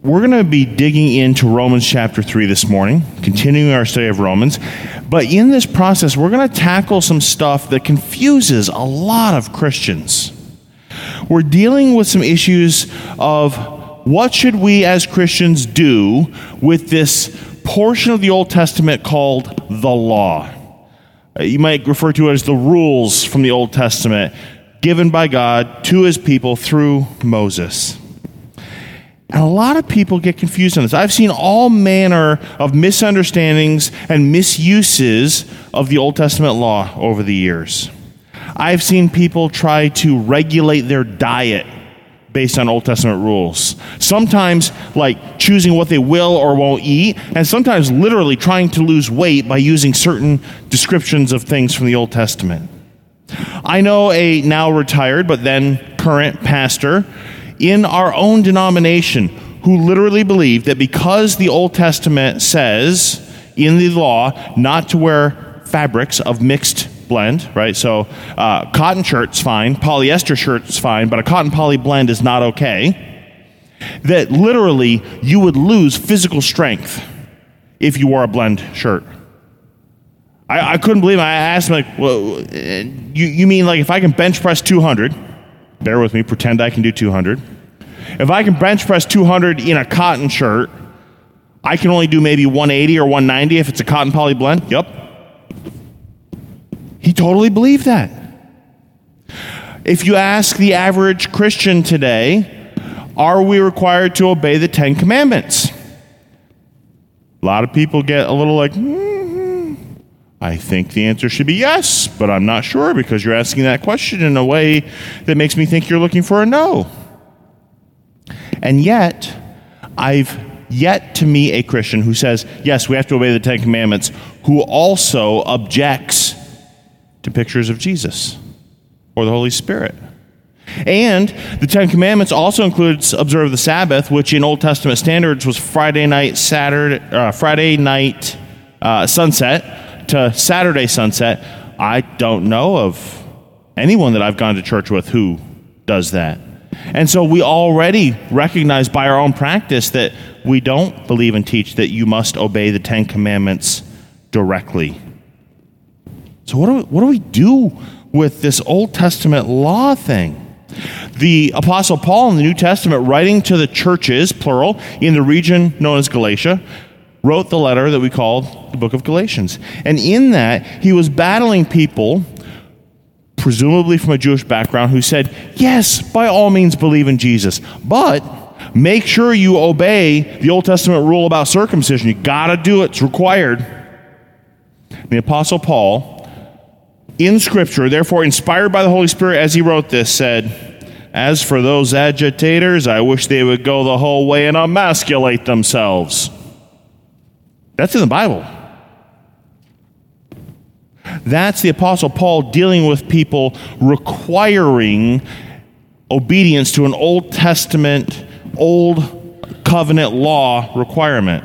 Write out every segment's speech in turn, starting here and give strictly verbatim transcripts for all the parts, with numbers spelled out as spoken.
we're going to be digging into Romans chapter three this morning, continuing our study of Romans. But in this process, we're going to tackle some stuff that confuses a lot of Christians. We're dealing with some issues of what should we as Christians do with this portion of the Old Testament called the law. You might refer to it as the rules from the Old Testament given by God to his people through Moses. And a lot of people get confused on this. I've seen all manner of misunderstandings and misuses of the Old Testament law over the years. I've seen people try to regulate their diet based on Old Testament rules. Sometimes like choosing what they will or won't eat, and sometimes literally trying to lose weight by using certain descriptions of things from the Old Testament. I know a now retired but then current pastor in our own denomination who literally believed that because the Old Testament says in the law not to wear fabrics of mixed blend, right? So uh, cotton shirt's fine, polyester shirt's fine, but a cotton poly blend is not okay. That literally you would lose physical strength if you wore a blend shirt. I, I couldn't believe it. I asked him, like, well, you, you mean like if I can bench press two hundred, bear with me, pretend I can do two hundred. If I can bench press two hundred in a cotton shirt, I can only do maybe one eighty or one ninety if it's a cotton poly blend? Yep. He totally believed that. If you ask the average Christian today, are we required to obey the Ten Commandments? A lot of people get a little like, mm-hmm. I think the answer should be yes, but I'm not sure because you're asking that question in a way that makes me think you're looking for a no. And yet, I've yet to meet a Christian who says, yes, we have to obey the Ten Commandments, who also objects to pictures of Jesus or the Holy Spirit. And the Ten Commandments also includes observe the Sabbath, which in Old Testament standards was Friday night, Saturday, uh, Friday night uh, sunset to Saturday sunset. I don't know of anyone that I've gone to church with who does that. And so we already recognize by our own practice that we don't believe and teach that you must obey the Ten Commandments directly. So what do we, what do we do with this Old Testament law thing? The Apostle Paul in the New Testament, writing to the churches, plural, in the region known as Galatia, wrote the letter that we call the book of Galatians. And in that, he was battling people, presumably from a Jewish background, who said, yes, by all means believe in Jesus, but make sure you obey the Old Testament rule about circumcision. You got to do it. It's required. And the Apostle Paul, in Scripture, therefore inspired by the Holy Spirit as he wrote this, said, as for those agitators, I wish they would go the whole way and emasculate themselves. That's in the Bible. That's the Apostle Paul dealing with people requiring obedience to an Old Testament, Old Covenant law requirement.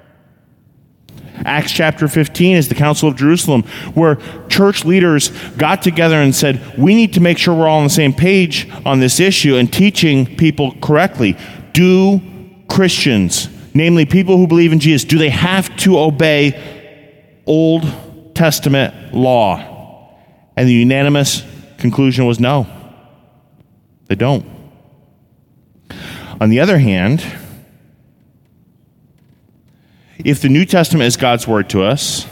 Acts chapter fifteen is the Council of Jerusalem, where church leaders got together and said, we need to make sure we're all on the same page on this issue and teaching people correctly. Do Christians, namely people who believe in Jesus, do they have to obey Old Testament law? And the unanimous conclusion was no, they don't. On the other hand, if the New Testament is God's word to us,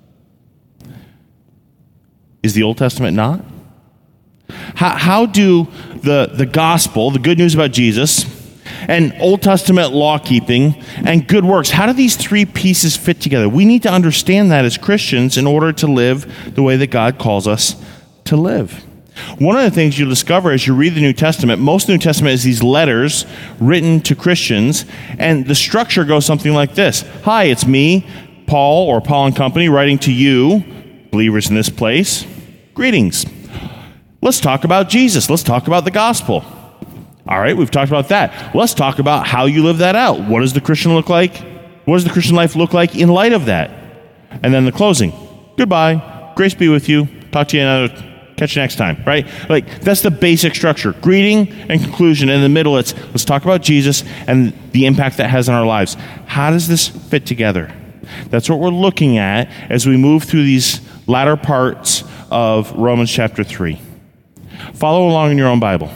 is the Old Testament not? How, how do the, the gospel, the good news about Jesus, and Old Testament law keeping and good works, how do these three pieces fit together? We need to understand that as Christians in order to live the way that God calls us to live. One of the things you'll discover as you read the New Testament, most of the New Testament is these letters written to Christians, and the structure goes something like this. Hi, it's me, Paul, or Paul and Company, writing to you, believers in this place. Greetings. Let's talk about Jesus. Let's talk about the gospel. All right, we've talked about that. Let's talk about how you live that out. What does the Christian look like? What does the Christian life look like in light of that? And then the closing. Goodbye. Grace be with you. Talk to you another catch you next time, right? Like, that's the basic structure. Greeting and conclusion. In the middle, it's let's talk about Jesus and the impact that has on our lives. How does this fit together? That's what we're looking at as we move through these latter parts of Romans chapter three. Follow along in your own Bible.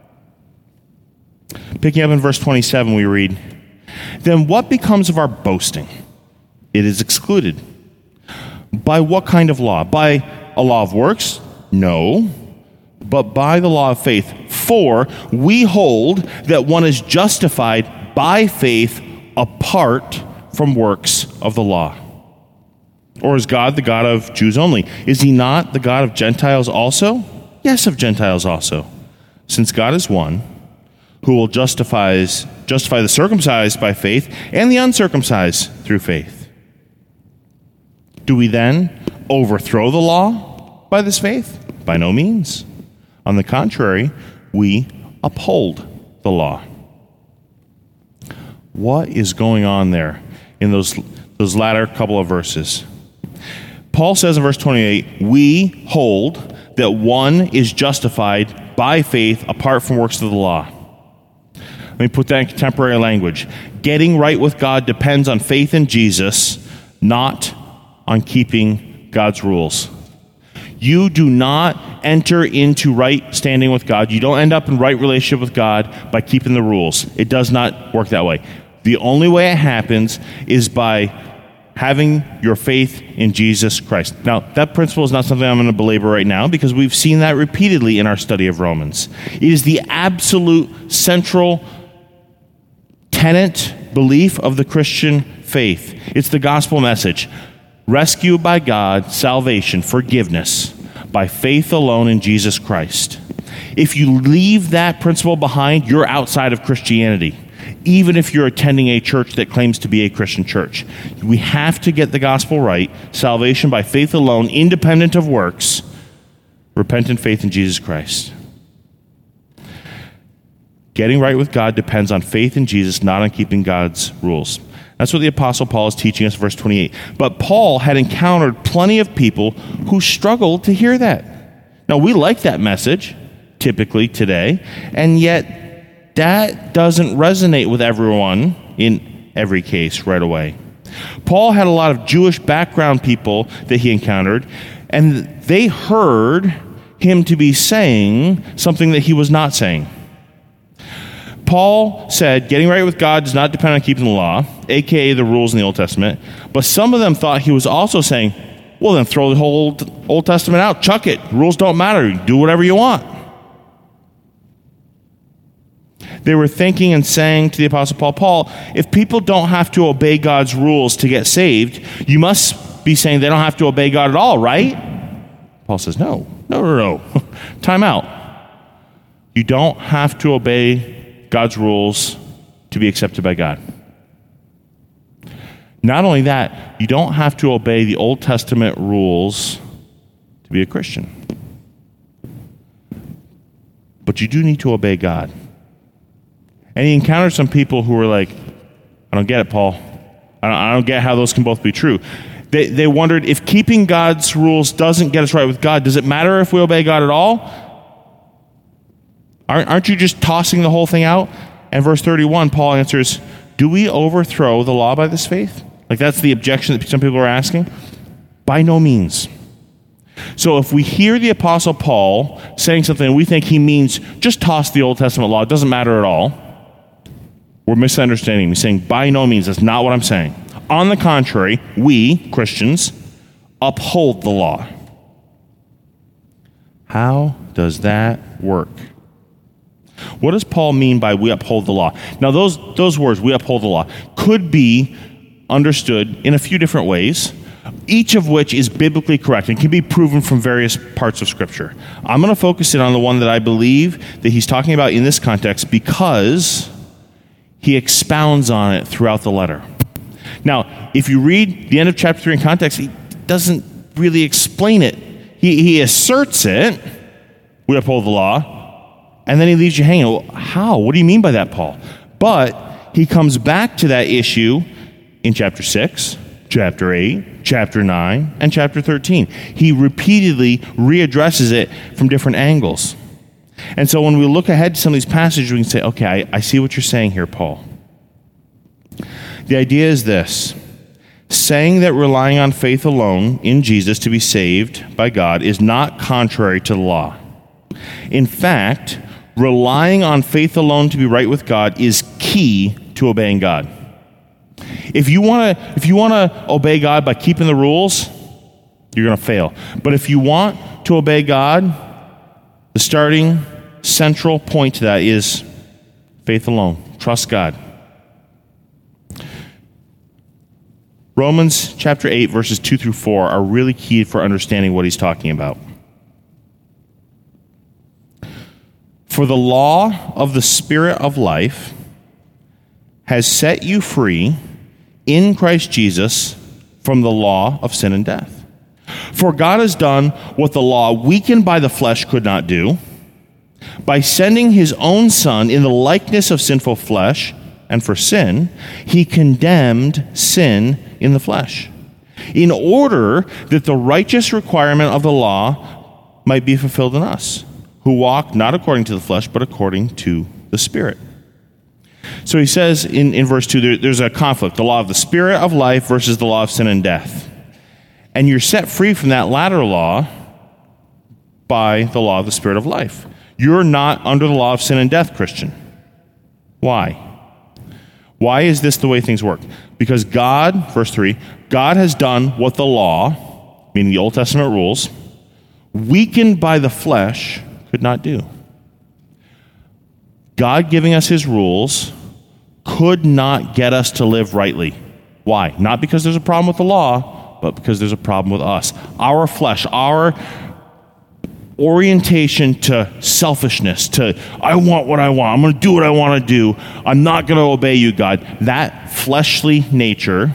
Picking up in verse twenty-seven, we read, "Then what becomes of our boasting? It is excluded. By what kind of law? By a law of works? No, but by the law of faith. For we hold that one is justified by faith apart from works of the law. Or is God the God of Jews only? Is he not the God of Gentiles also? Yes, of Gentiles also. Since God is one, who will justify, justify the circumcised by faith and the uncircumcised through faith. Do we then overthrow the law by this faith? By no means. On the contrary, we uphold the law." What is going on there in those, those latter couple of verses? Paul says in verse twenty-eight, we hold that one is justified by faith apart from works of the law. Let me put that in contemporary language. Getting right with God depends on faith in Jesus, not on keeping God's rules. You do not enter into right standing with God. You don't end up in right relationship with God by keeping the rules. It does not work that way. The only way it happens is by having your faith in Jesus Christ. Now, that principle is not something I'm going to belabor right now because we've seen that repeatedly in our study of Romans. It is the absolute central tenet, belief of the Christian faith. It's the gospel message. Rescue by God, salvation, forgiveness, by faith alone in Jesus Christ. If you leave that principle behind, you're outside of Christianity, even if you're attending a church that claims to be a Christian church. We have to get the gospel right, salvation by faith alone, independent of works, repentant faith in Jesus Christ. Getting right with God depends on faith in Jesus, not on keeping God's rules. That's what the Apostle Paul is teaching us, verse twenty-eight. But Paul had encountered plenty of people who struggled to hear that. Now, we like that message, typically today, and yet that doesn't resonate with everyone in every case right away. Paul had a lot of Jewish background people that he encountered, and they heard him to be saying something that he was not saying. Paul said, getting right with God does not depend on keeping the law, a k a the rules in the Old Testament. But some of them thought he was also saying, well, then throw the whole Old, Old Testament out. Chuck it. Rules don't matter. Do whatever you want. They were thinking and saying to the Apostle Paul, Paul, if people don't have to obey God's rules to get saved, you must be saying they don't have to obey God at all, right? Paul says, no, no, no, no. Time out. You don't have to obey God's rules to be accepted by God. Not only that, you don't have to obey the Old Testament rules to be a Christian. But you do need to obey God. And he encountered some people who were like, I don't get it, Paul. I don't, I don't get how those can both be true. They, they wondered, if keeping God's rules doesn't get us right with God, does it matter if we obey God at all? Aren't you just tossing the whole thing out? And verse thirty-one, Paul answers, do we overthrow the law by this faith? Like, that's the objection that some people are asking. By no means. So if we hear the Apostle Paul saying something and we think he means just toss the Old Testament law, it doesn't matter at all, we're misunderstanding. He's saying by no means. That's not what I'm saying. On the contrary, we, Christians, uphold the law. How does that work? What does Paul mean by we uphold the law? Now, those, those words, we uphold the law, could be understood in a few different ways, each of which is biblically correct and can be proven from various parts of Scripture. I'm going to focus in on the one that I believe that he's talking about in this context because he expounds on it throughout the letter. Now, if you read the end of chapter three in context, he doesn't really explain it. He, he asserts it, we uphold the law, and then he leaves you hanging. Well, how? What do you mean by that, Paul? But he comes back to that issue in chapter six, chapter eight, chapter nine, and chapter thirteen. He repeatedly readdresses it from different angles. And so when we look ahead to some of these passages, we can say, okay, I, I see what you're saying here, Paul. The idea is this: saying that relying on faith alone in Jesus to be saved by God is not contrary to the law. In fact, relying on faith alone to be right with God is key to obeying God. If you want to if you want to obey God by keeping the rules, you're going to fail. But if you want to obey God, the starting central point to that is faith alone. Trust God. Romans chapter eight, verses two through four are really key for understanding what he's talking about. For the law of the Spirit of life has set you free in Christ Jesus from the law of sin and death. For God has done what the law, weakened by the flesh, could not do, by sending his own Son in the likeness of sinful flesh, and for sin, he condemned sin in the flesh, in order that the righteous requirement of the law might be fulfilled in us, who walk not according to the flesh, but according to the Spirit. So he says in, in verse two, there, there's a conflict, the law of the Spirit of life versus the law of sin and death. And you're set free from that latter law by the law of the Spirit of life. You're not under the law of sin and death, Christian. Why? Why is this the way things work? Because God, verse three, God has done what the law, meaning the Old Testament rules, weakened by the flesh, could not do. God giving us his rules could not get us to live rightly. Why? Not because there's a problem with the law, but because there's a problem with us. Our flesh, our orientation to selfishness, to I want what I want, I'm going to do what I want to do, I'm not going to obey you, God. That fleshly nature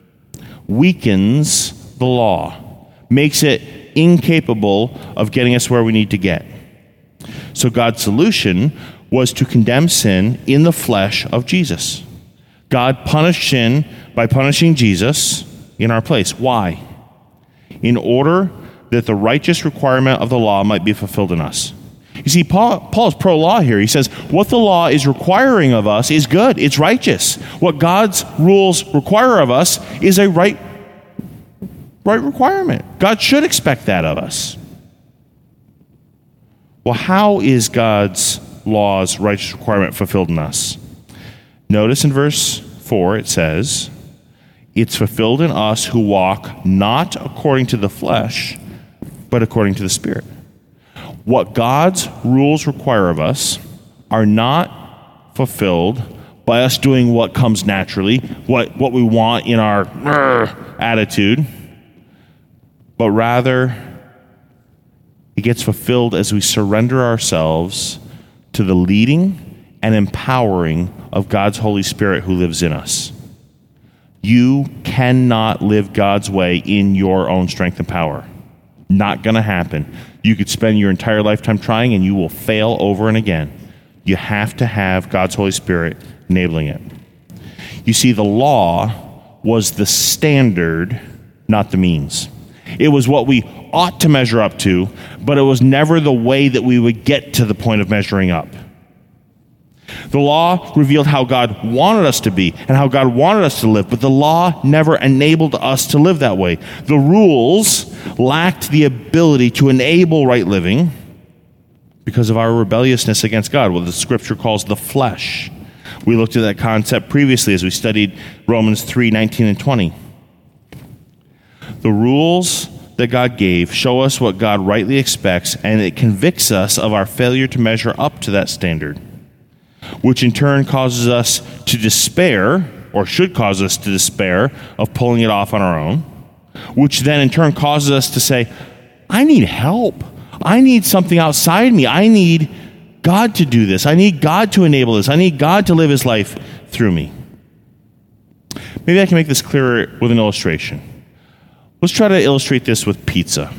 weakens the law, makes it incapable of getting us where we need to get. So God's solution was to condemn sin in the flesh of Jesus. God punished sin by punishing Jesus in our place. Why? In order that the righteous requirement of the law might be fulfilled in us. You see, Paul, Paul is pro-law here. He says, what the law is requiring of us is good. It's righteous. What God's rules require of us is a right, right requirement. God should expect that of us. Well, how is God's law's righteous requirement fulfilled in us? Notice in verse four it says, it's fulfilled in us who walk not according to the flesh, but according to the Spirit. What God's rules require of us are not fulfilled by us doing what comes naturally, what, what we want in our attitude, but rather it gets fulfilled as we surrender ourselves to the leading and empowering of God's Holy Spirit who lives in us. You cannot live God's way in your own strength and power. Not going to happen. You could spend your entire lifetime trying and you will fail over and again. You have to have God's Holy Spirit enabling it. You see, the law was the standard, not the means. It was what we ought to measure up to, but it was never the way that we would get to the point of measuring up. The law revealed how God wanted us to be and how God wanted us to live, but the law never enabled us to live that way. The rules lacked the ability to enable right living because of our rebelliousness against God, what the scripture calls the flesh. We looked at that concept previously as we studied Romans three, nineteen and twenty. The rules that God gave show us what God rightly expects, and it convicts us of our failure to measure up to that standard, which in turn causes us to despair, or should cause us to despair, of pulling it off on our own, which then in turn causes us to say, I need help. I need something outside me. I need God to do this. I need God to enable this. I need God to live his life through me. Maybe I can make this clearer with an illustration. Let's try to illustrate this with pizza.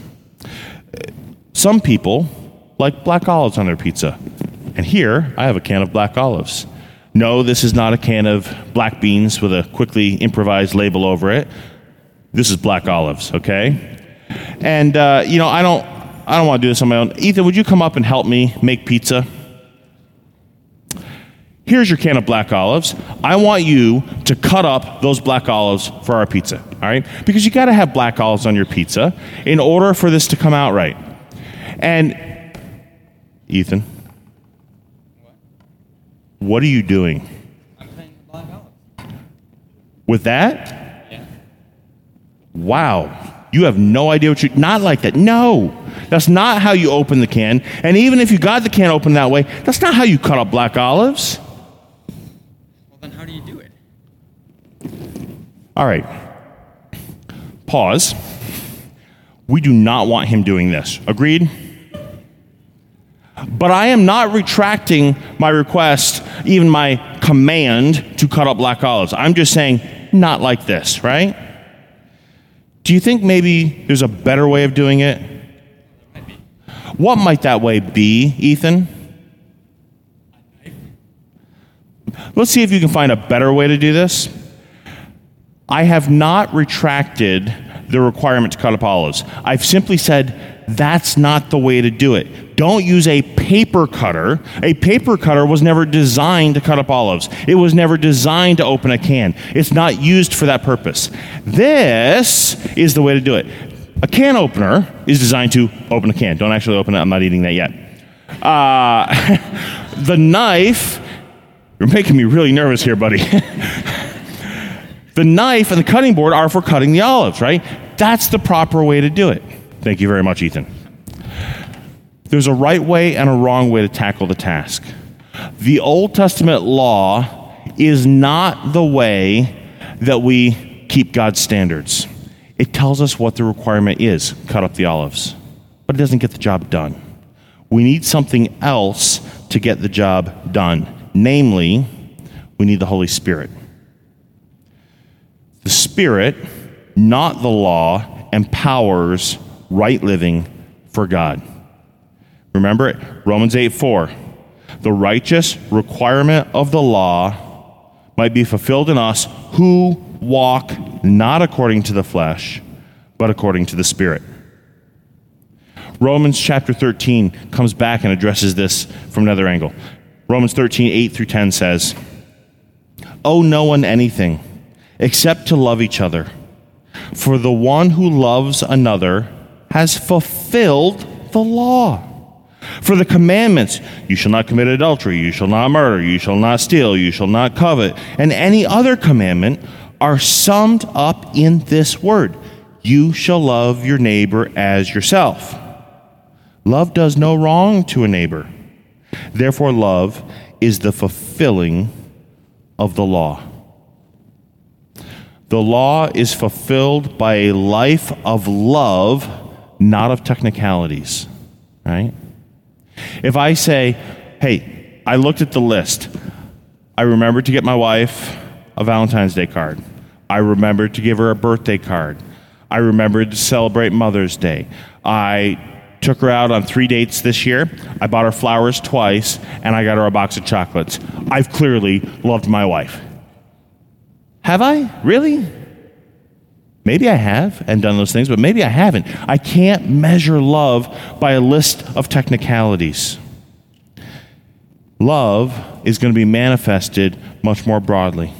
Some people like black olives on their pizza. And here, I have a can of black olives. No, this is not a can of black beans with a quickly improvised label over it. This is black olives, okay? And, uh, you know, I don't, I don't want to do this on my own. Ethan, would you come up and help me make pizza? Here's your can of black olives. I want you to cut up those black olives for our pizza, all right? Because you got to have black olives on your pizza in order for this to come out right. And, Ethan, what, what are you doing? I'm putting black olives. With that? Yeah. Wow. You have no idea what you... Not like that. No. That's not how you open the can. And even if you got the can open that way, that's not how you cut up black olives. Well, then how do you do it? All right. Pause. We do not want him doing this. Agreed? But I am not retracting my request, even my command to cut up black olives. I'm just saying, not like this, right? Do you think maybe there's a better way of doing it? Might be. What might that way be, Ethan? Let's see if you can find a better way to do this. I have not retracted the requirement to cut up olives. I've simply said, that's not the way to do it. Don't use a paper cutter. A paper cutter was never designed to cut up olives. It was never designed to open a can. It's not used for that purpose. This is the way to do it. A can opener is designed to open a can. Don't actually open it. I'm not eating that yet. Uh, the knife, you're making me really nervous here, buddy. The knife and the cutting board are for cutting the olives, right? That's the proper way to do it. Thank you very much, Ethan. There's a right way and a wrong way to tackle the task. The Old Testament law is not the way that we keep God's standards. It tells us what the requirement is, cut up the olives, but it doesn't get the job done. We need something else to get the job done. Namely, we need the Holy Spirit. The Spirit, not the law, empowers right living for God. Remember it, Romans eight four. The righteous requirement of the law might be fulfilled in us who walk not according to the flesh, but according to the Spirit. Romans chapter thirteen comes back and addresses this from another angle. Romans thirteen, eight through ten says, "Owe no one anything except to love each other. For the one who loves another has fulfilled the law. For the commandments, you shall not commit adultery, you shall not murder, you shall not steal, you shall not covet, and any other commandment are summed up in this word, you shall love your neighbor as yourself. Love does no wrong to a neighbor. Therefore, love is the fulfilling of the law." The law is fulfilled by a life of love, not of technicalities, right? If I say, hey, I looked at the list. I remembered to get my wife a Valentine's Day card. I remembered to give her a birthday card. I remembered to celebrate Mother's Day. I took her out on three dates this year. I bought her flowers twice, and I got her a box of chocolates. I've clearly loved my wife. Have I? Really? Maybe I have and done those things, but maybe I haven't. I can't measure love by a list of technicalities. Love is going to be manifested much more broadly.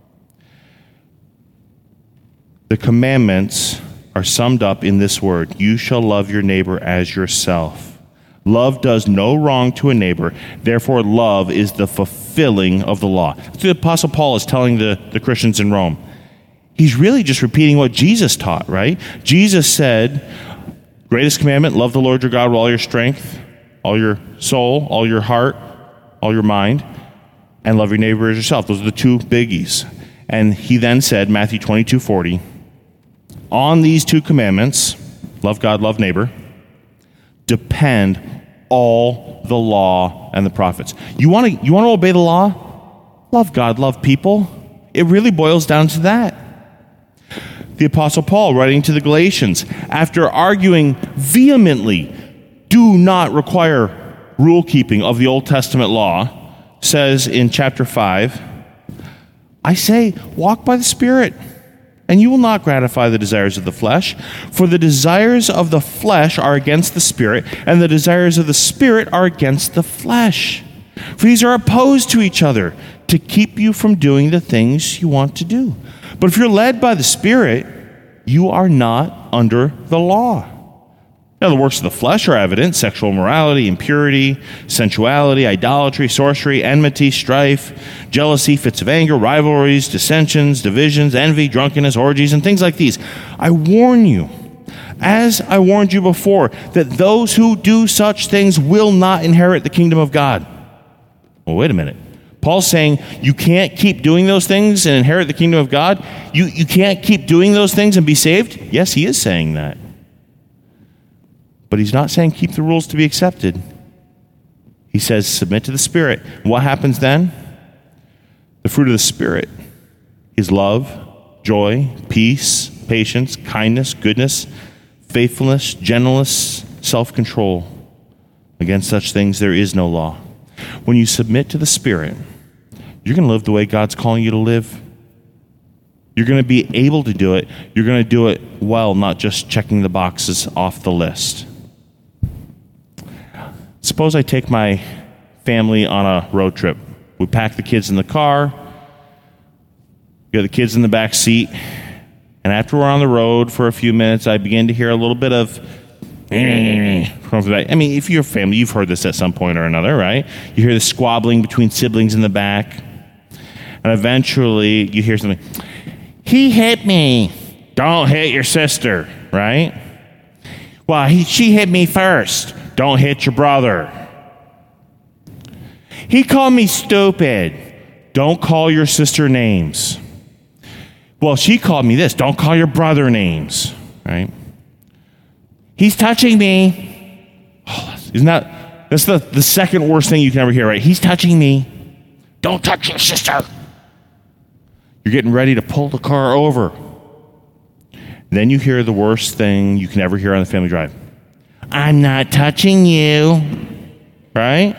The commandments are summed up in this word, you shall love your neighbor as yourself. Love does no wrong to a neighbor. Therefore, love is the fulfilling of the law. That's what the Apostle Paul is telling the, the Christians in Rome. He's really just repeating what Jesus taught, right? Jesus said, greatest commandment, love the Lord your God with all your strength, all your soul, all your heart, all your mind, and love your neighbor as yourself. Those are the two biggies. And he then said, Matthew twenty-two forty, on these two commandments, love God, love neighbor, depend all the law and the prophets. You want to you want to obey the law? Love God, love people. It really boils down to that. The Apostle Paul, writing to the Galatians, after arguing vehemently, do not require rule keeping of the Old Testament law, says in chapter five, I say, walk by the Spirit, and you will not gratify the desires of the flesh. For the desires of the flesh are against the Spirit, and the desires of the Spirit are against the flesh. For these are opposed to each other, to keep you from doing the things you want to do. But if you're led by the Spirit, you are not under the law. Now, the works of the flesh are evident: sexual immorality, impurity, sensuality, idolatry, sorcery, enmity, strife, jealousy, fits of anger, rivalries, dissensions, divisions, envy, drunkenness, orgies, and things like these. I warn you, as I warned you before, that those who do such things will not inherit the kingdom of God. Well, wait a minute. Paul's saying you can't keep doing those things and inherit the kingdom of God? You, you can't keep doing those things and be saved? Yes, he is saying that. But he's not saying keep the rules to be accepted. He says submit to the Spirit. What happens then? The fruit of the Spirit is love, joy, peace, patience, kindness, goodness, faithfulness, gentleness, self-control. Against such things there is no law. When you submit to the Spirit, you're going to live the way God's calling you to live. You're going to be able to do it. You're going to do it well, not just checking the boxes off the list. Suppose I take my family on a road trip. We pack the kids in the car. We got the kids in the back seat. And after we're on the road for a few minutes, I begin to hear a little bit of from the back. I mean, if you're a family, you've heard this at some point or another, right? You hear the squabbling between siblings in the back. And eventually you hear something. He hit me. Don't hit your sister, right? Well, he, she hit me first. Don't hit your brother. He called me stupid. Don't call your sister names. Well, she called me this. Don't call your brother names, right? He's touching me. Oh, isn't that, that's the, the second worst thing you can ever hear, right? He's touching me. Don't touch your sister. You're getting ready to pull the car over. Then you hear the worst thing you can ever hear on the family drive. I'm not touching you. Right?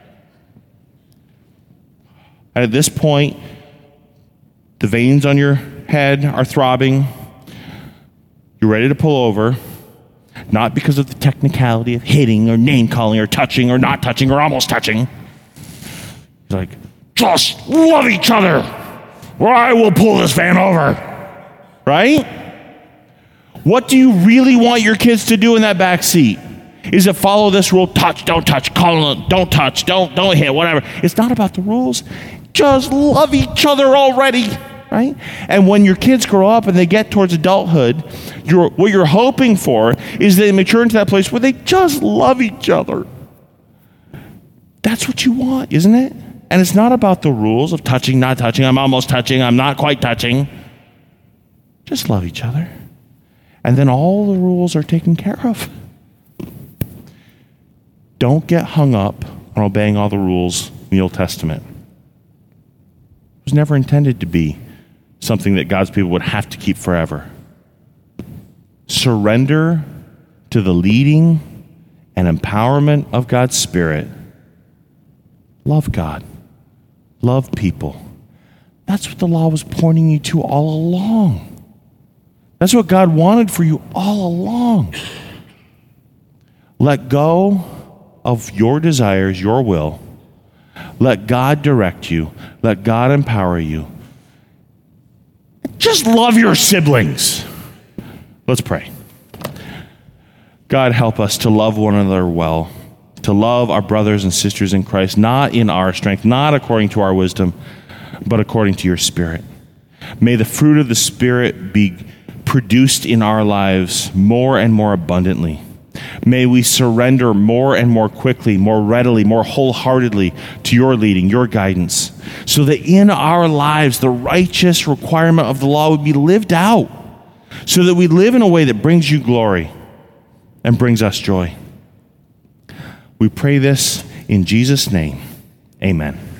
And at this point, the veins on your head are throbbing. You're ready to pull over. Not because of the technicality of hitting or name calling or touching or not touching or almost touching. He's like, just love each other or I will pull this van over. Right? What do you really want your kids to do in that back seat? Is it follow this rule? Touch, don't touch, call them, don't touch, don't, don't hit, whatever. It's not about the rules. Just love each other already. Right? And when your kids grow up and they get towards adulthood, you're, what you're hoping for is they mature into that place where they just love each other. That's what you want, isn't it? And it's not about the rules of touching, not touching, I'm almost touching, I'm not quite touching. Just love each other. And then all the rules are taken care of. Don't get hung up on obeying all the rules in the Old Testament. It was never intended to be something that God's people would have to keep forever. Surrender to the leading and empowerment of God's Spirit. Love God. Love people. That's what the law was pointing you to all along. That's what God wanted for you all along. Let go of your desires, your will. Let God direct you. Let God empower you. Just love your siblings. Let's pray. God, help us to love one another well, to love our brothers and sisters in Christ, not in our strength, not according to our wisdom, but according to your Spirit. May the fruit of the Spirit be produced in our lives more and more abundantly. May we surrender more and more quickly, more readily, more wholeheartedly to your leading, your guidance, so that in our lives the righteous requirement of the law would be lived out, so that we live in a way that brings you glory and brings us joy. We pray this in Jesus' name. Amen.